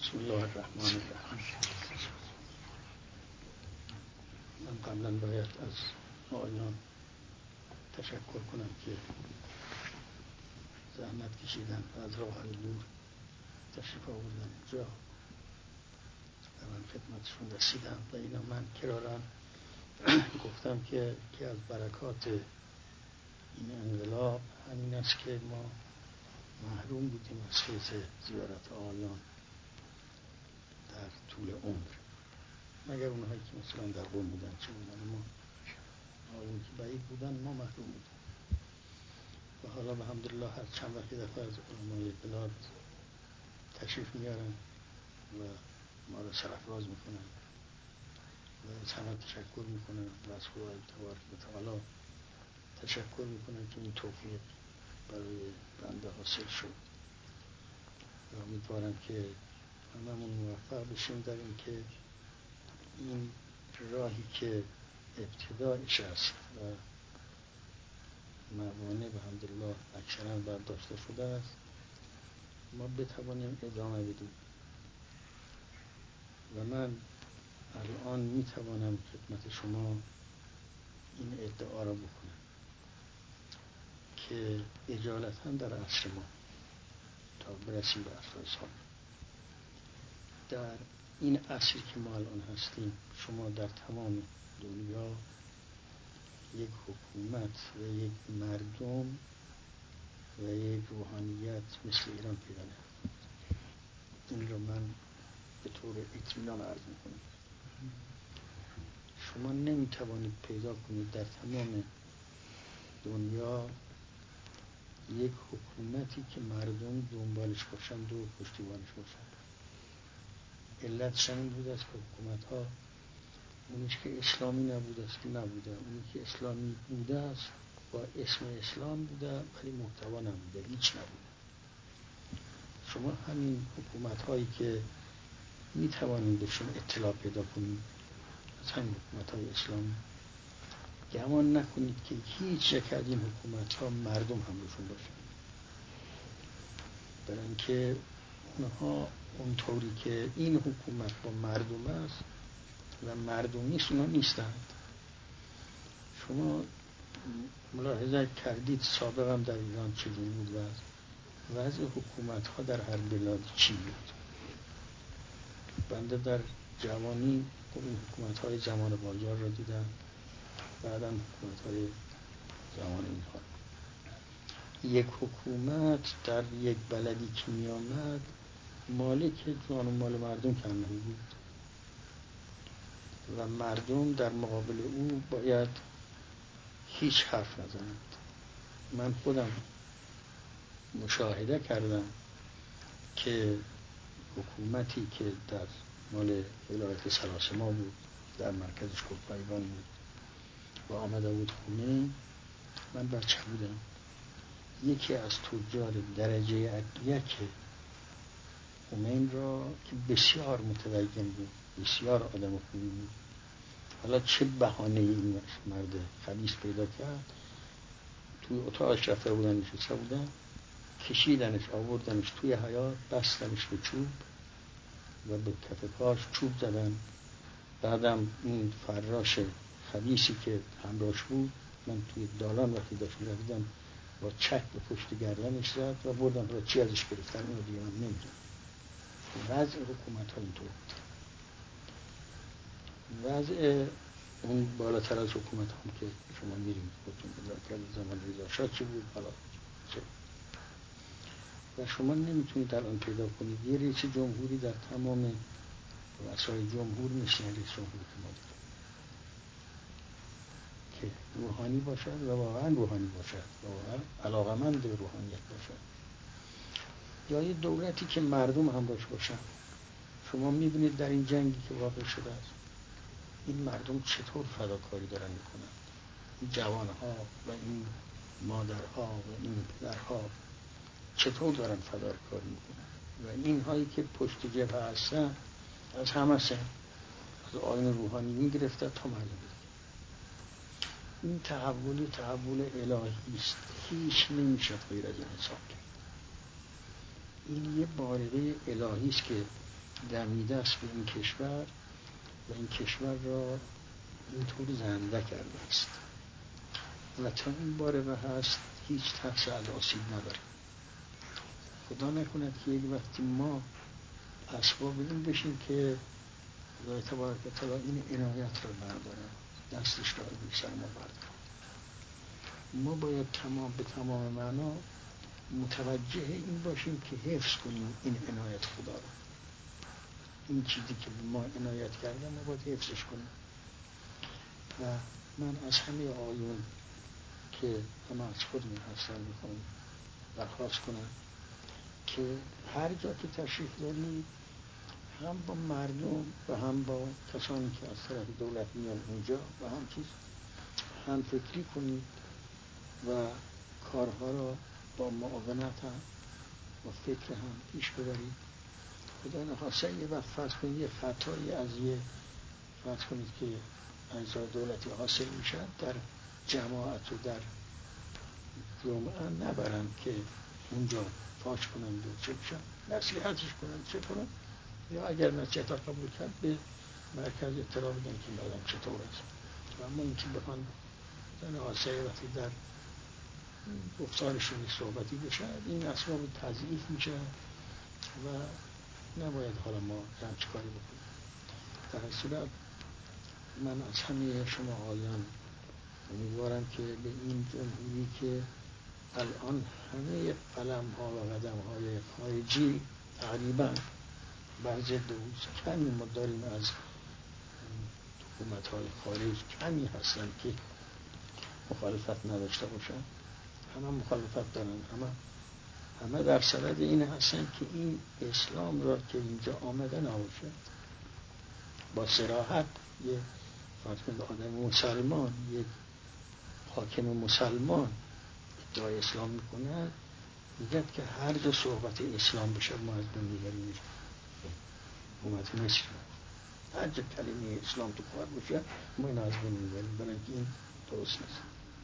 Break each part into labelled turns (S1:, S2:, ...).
S1: بسم الله الرحمن الرحیم. من قبلا باید از آقایان تشکر کنم که زحمت کشیدن و از راه دور تشریف آوردن اینجا و من خدمتشون رسیدم و اینا. من کرارا گفتم که از برکات این انقلاب همین است که ما محروم بودیم از فیض زیارت آقایان در طول عمر، مگر اونهایی که مثلا در قم بودن چه بودن، ما آقایون که بعید بودن ما محروم بودیم. و حالا به الحمدلله هر چند وقت دفعه از علمای بلاد تشریف میارن و ما را سرافراز میکنن و از همه تشکر میکنن و از خدای تبارک و تعالی تشکر میکنن که این توفیق برای بنده حاصل شد و امیدوارم که هممون موفق بشیم در این که این راهی که ابتدایش است و موانع به الحمدلله اکثرا برداشته شده است ما بتوانیم ادامه بدیم. و من الان میتوانم خدمت شما این ادعا را بکنم که اجالتا در عصر ما تا برسیم به عصر سال، در این عصری که ما الان هستیم، شما در تمام دنیا یک حکومت و یک مردم و یک روحانیت مثل ایران پیدا نکنید. این رو من به طور اطمینان عرض میکنم. شما نمیتوانید پیدا کنید در تمام دنیا یک حکومتی که مردم دنبالش باشند و پشتیبانش باشند. علتش این بود است که حکومت ها اونیش که اسلامی نبوده است نبوده، اونی که اسلامی بوده است با اسم اسلام بوده ولی محتوا نبوده، هیچ نبوده. شما همین حکومت هایی که می توانید بهشون اطلاع پیدا کنید از همین حکومت های اسلامی، گمان نکنید که هیچ یک از این حکومت ها مردم هم بهشون باشه، برای اینکه اونها اونطوری که این حکومت با مردم است و مردم نیست، اونها نیستند. شما ملاحظه کردید سابقا هم در ایران چجور بود و وضع حکومت ها در هر بلاد چی بود. بنده در جوانی این حکومت های زمان قاجار را دیدم، بعدا حکومت های زمان اینها. یک حکومت در یک بلدی که می آمد مالک جان و مال مردم کنه بود و مردم در مقابل او باید هیچ حرف نزنند. من خودم مشاهده کردم که حکومتی که در مال ولایت سلاسما بود، در مرکزش کوپایگان بود و آمده بود خونه، من بچه بودم، یکی از تجار درجه یک خمین را که بسیار متدین بود، بسیار آدم خوبی بود، حالا چه بهانه این مرد خبیث پیدا کرد، توی اتاقش رفته بودن، نشسته بودن، کشیدنش آوردنش توی حیاط، بستنش به چوب و به کف پاش چوب زدن. بعدم این فراش خبیثی که همراهش بود، من توی دالان وقتی داشت می‌رفتم با چک به پشت گردنش زد و بردن را چی ازش گرفتن اونو دیگه من نمیدونم. وضع حکومت ها اینطور بود. وضع اون بالاتر از حکومت هم که شما میریم خودتون اداره کرد زمان رضا شاه چی بود، حالا چه. و شما نمیتونید در آن پیدا کنید یه رئیس جمهوری در تمام رؤسای جمهور مثل رئیس جمهوری که ما داریم که روحانی باشد و واقعا روحانی باشد و واقعا علاقمند به روحانیت باشد، یا یه دولتی که مردم همراهش باشن. شما میبینید در این جنگی که واقع شده است این مردم چطور فداکاری دارن میکنن، این جوانها و این مادرها و این پدرها چطور دارن فداکاری میکنن و این هایی که پشت جبهه هستن از همه سن، از آیین روحانی میگرفته تا مردم دیگه. این تحول الهی است، هیچ نمیشه غیر از این حساب کرد. این یه بارقه الهی است که دمیده است به این کشور و این کشور را اینطور زنده کرده است و تا این باره و هست هیچ ترس از آسیب نداره. خدا نکند که یک وقتی ما اسباب این بشیم که خدای تبارک و تعالی این عنایت را برداره، دستش را روی سر ما برداره. ما باید به تمام معنا متوجه این باشیم که حفظ کنیم این عنایت خدا را. این چیزی که به ما عنایت کرده ما باید حفظش کنیم. و من از همه آیون که همه از خودمون هستن میخوام درخواست کنم که هر جا که تشریف دارید هم با مردم و هم با کسانی که از طرف دولت میان اونجا و هم فکری کنید و کارها را با معاونت هم و فکر هم پیش ببرید. خدا نخواسته یه وقت فرض کنید یه خطایی از یه فرض کنید که اجزای دولتی حاصل میشن در جماعت و در جمعه نبرن که اونجا فاش کنن و چه بشن نصیحتش کنن چه کنن، یا اگر نصیحت قبول کرد به مرکز اطلاع بدن که این آدم چطور است و ممکن بخوان در آسایه وقتی در گفتارشون صحبتی بشه این اسباب تضعیف میشه و نباید حالا ما همچه کاری بکنیم. در این صورت من از همه شما آیان امیدوارم که به این جمهوری که الان همه قلم ها و قدم های خارجی تقریبا بر ضد اوست، کمی ما داریم از حکومت های خارج کمی هستن که مخالفت نداشته باشن، همه مخالفت دارن، همه در صدد این هستن که این اسلام را که اینجا آمده نباشه. با صراحت یه فرض آدم مسلمان، یک حاکم مسلمان ادعای اسلام میکنن، میگه که هر جا صحبت اسلام بشه ما از بین میبریم. حکومت مصر هر جا کلمه اسلام تو کار بشه ما این از بین میبریم، برای اینکه این درست نیست.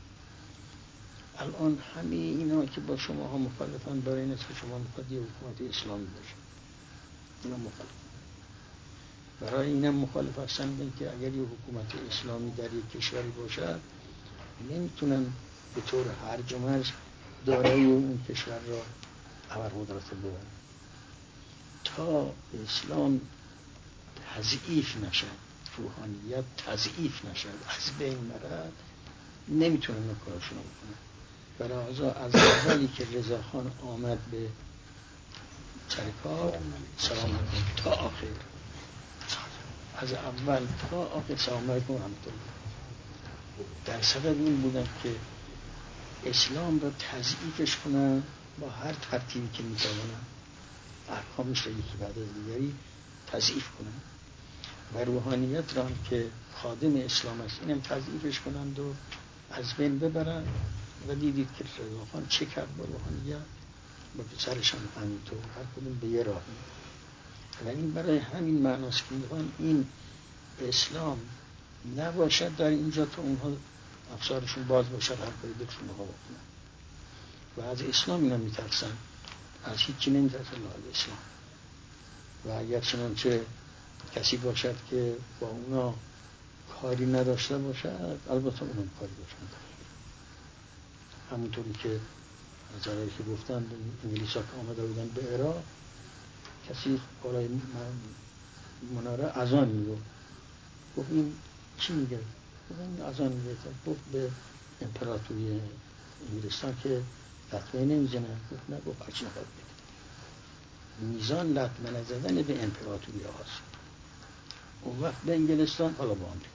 S1: الان همه اینا که با شما ها مخالفن برای این است که شما میخواد یه حکومت اسلامی باشه، اینا مخالف. برای اینم مخالف هستن که اگر یه حکومت اسلامی در یک کشوری باشد نمیتونن به طور هرج و مرج دارای اون کشور را ابرقدرت ببرن. تا اسلام تضعیف نشد، روحانیت تضعیف نشد، از بین نرد، نمیتونن اون کارشون بکنن. برای از اولی که رضاخان آمد به سرکار سلام علیکم تا آخر، از اول تا آخر سلام علیکم همطور در صدد این بودن که اسلام را تضعیفش کنن با هر ترتیبی که میتوانن، احکامش را یکی بعد از دیگری تضعیف کنن و روحانیت را هم که خادم اسلام است اینم تضعیفش کنند و از بین ببرن. و دیدید که رضاخان چه کرد با روحانیت، با پسرش هم همینطور، هر کدوم به یه راهی. و این برای همین معناست که میخوان این اسلام نباشد در اینجا تا اونها افسارشون باز باشد هر کاری دلشون بخواد بکنن. و از اسلام اینا میترسن، از هیچی نمیترسن الا از اسلام. و اگر چنانچه کسی باشد که با اونا کاری نداشته باشد، البته اونم کاری باشد. همونطوری که نظرهایی که گفتن انگلیس ها که آمده بودن به عراق، کسی بالای مناره اذان میگفت، گفت این چی میگه؟ گفت این اذان میگه. گفت به امپراتوری انگلستان که لطمه نمیزنن. گفت نه، گفت هرچی نخواد بگه. میزان لطمه نزدن به امپراتوری هاست. اون وقت به انگلستان، حالا با آمریکا.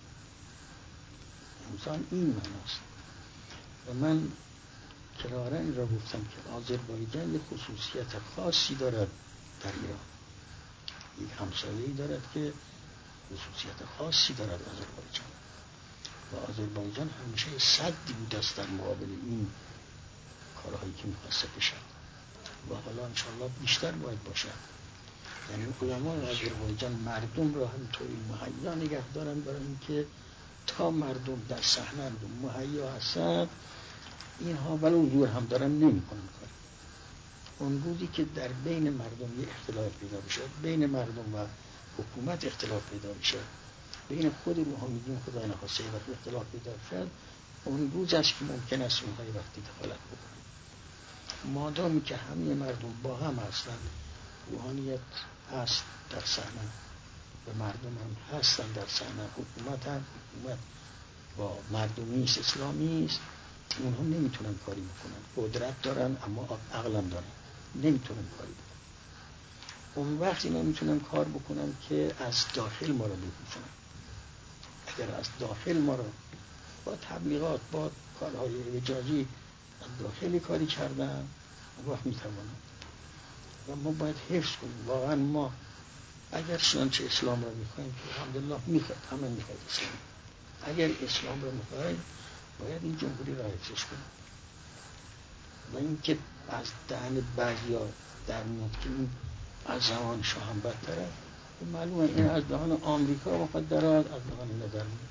S1: انسان این معناست. و من کرارا این را گفتم که آذربایجان یک خصوصیت خاصی دارد در ایران، یک همسایه‌ای دارد که خصوصیت خاصی دارد آذربایجان. و آذربایجان همیشه سدی بوده است در مقابل این کارهایی که می‌خواسته بشد و حالا انشاءالله بیشتر باید باشد. یعنی علمای آذربایجان مردم را همینطوری مهیا نگه دارن برای اینکه تا مردم در صحنه‌اند و مهیا هستند، اینها ولو زور هم دارن نمی‌کنن کاری. اون روزی که در بین مردم یه اختلاف پیدا بشه، بین مردم و حکومت اختلاف پیدا بشه، بین خود روحانیون خدای نخواسته وقتی اختلاف پیدا شد، اون روز است که ممکن است اونها وقتی دخالت بکنن. مادامی که همه مردم با هم هستند، روحانیت هست در صحنه و مردم هم هستن در صحنه، حکومت با مردمی است، اسلامی است، اونها نمیتونن کاری بکنن. قدرت دارن اما عقلم دارن، نمیتونن کاری بکنن. اون وقت اینا میتونن کار بکنن که از داخل ما رو بپوشونن. اگر از داخل ما رو با تبلیغات، با کارهای اجازی از داخل کاری کردن، اون وقت میتوانن. و ما باید حفظ کنیم. واقعا ما اگر چه اسلام رو میخوایم که الحمدلله میخواد، همه میخواد اسلام، اگر اسلام رو میخوایم باید این جمهوری را حفظش کنیم. و این که از دهن بعضیا در میاد که این از زمان شاه هم بدتره، معلومه این از دهان آمریکا مخدرات از دهان اینا در میاد.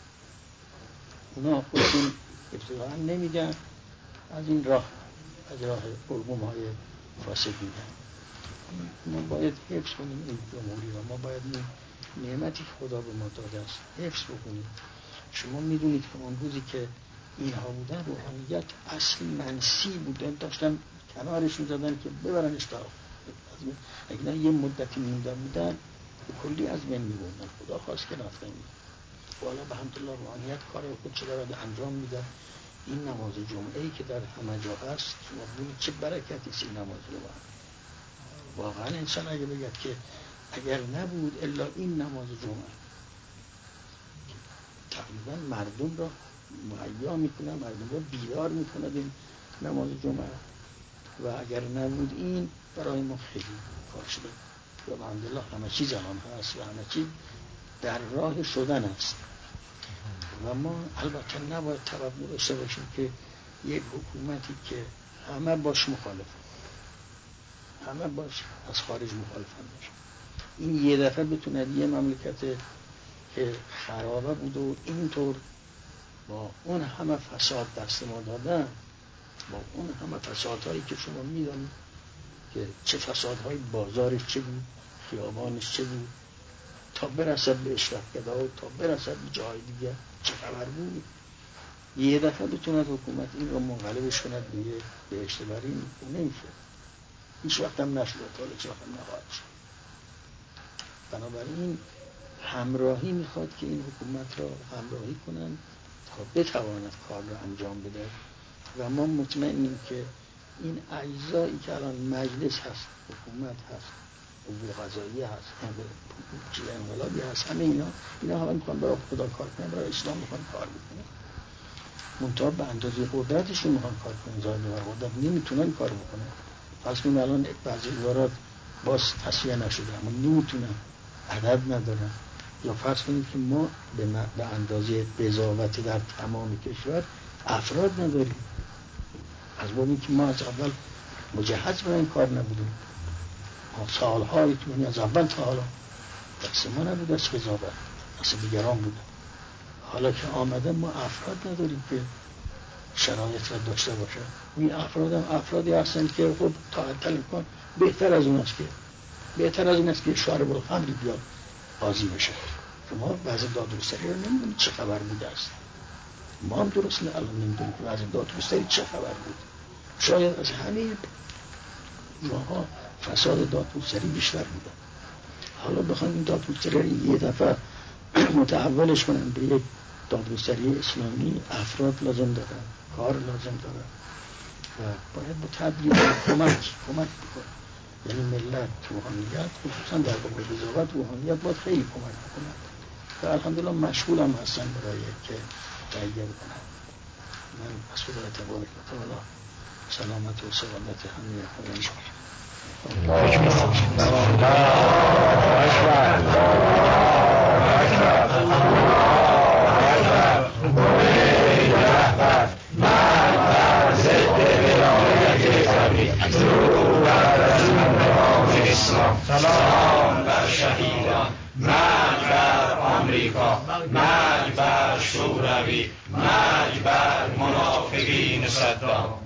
S1: اونا خودشون ابتداعا نمیگن، از این راه، از راه حلقوم های فاسد میگن. ما باید حفظ کنیم این جمهوری را. ما باید این نعمتی که خدا به ما داده است حفظ بکنیم. شما میدونید که اون روزی که اینها بودن، روحانیت اصل منسی بودن، داشتن کنارشون زدن که ببرنش تا اگه یه مدتی مونده بودن به کلی از بین میبردن. خدا خواست که نفته میبردن. والا به حمدالله روحانیت کار خودش دارد انجام میده. این نماز جمعه‌ای که در همه جا هست، شما ببینید چه برکتی است این نماز جمعه. واقعا انسان اگه بگه که اگر نبود الا این نماز جمعه، تقریبا مردم را مهیا میکنه، مردم را بیدار میکنه این نماز جمعه. و اگر نبود این برای ما خیلی کار شده. و الحمدلله همه چیز الان هست و همه چیز در راه شدن است. و ما البته نباید توقع داشته باشیم که یک حکومتی که همه باش مخالف، همه باش از خارج مخالفن باشه، این یه دفعه بتونه یه مملکت که خرابه بود و اینطور با اون همه فساد دست ما دادن، با اون همه فسادهایی که شما میدونید که چه فسادهای بازارش چه بود، خیابانش چه بود، تا برسد به اشرفگدا و تا برسد به جای دیگه چه خبر بود، یه دفعه بتوند حکومت این رو منقلبش کند به بهشت برین، نمیشه. هیچ وقت هم نشد، تا هیچ وقت هم نخواهد شد. بنابراین همراهی میخواد که این حکومت را همراهی کنند تا بتواند کار را انجام بده. و ما مطمئنیم که این اجزایی که الان مجلس هست، حکومت هست، قوه قضاییه هست، انقلابی هست، همه اینا همه میخوان برای خدا کار کنن، برای اسلام میخوان کار بکنن. منتها به اندازه قدرتشون میخوان کار کنن، ظاهر و قدرت نمیتونن کار بکنن. پس من الان بعضی ادارات باز تصفیه نشده اما نمیتونن، عدد ندارن. یا فرض کنید که ما به اندازه قضاوت در تمام کشور افراد نداریم، از بابی که ما از اول مجهز برای این کار نبودیم. ما سالهای طولانی از اول تا حالا دست ما نبود از قضاوت، دست دیگران بوده. حالا که آمده ما افراد نداریم که شرایط را داشته باشه. این افراد هم افرادی هستن که خب تعطیل کن، بهتر از اون است که شارب الخمر بیاد قاضی بشه. شما بعضی دادگستری رو نمیدونید چه خبر بوده است. ما هم درست الان نمیدونیم که بعضی دادگستری چه خبر بود. شاید از همه جاها فساد دادگستری بیشتر بوده. حالا بخوایم این دادگستری رو یه دفعه متحولش کنن به یک دادگستری اسلامی، افراد لازم دارن، کار لازم دارن و باید با تبلیغ کمک بکنن. یعنی ملت، روحانیت، خصوصا در باب قضاوت روحانیت باید خیلی کمک بکنن و الحمدلله مشغول هم هستن برای که تهیه بکنن. من از خدای تبارک و تعالی سلامت و سعادت همه خودم
S2: سلام بر شهیدان، مرگ بر آمریکا، مرگ بر شوروی، مرگ بر منافقین صدام.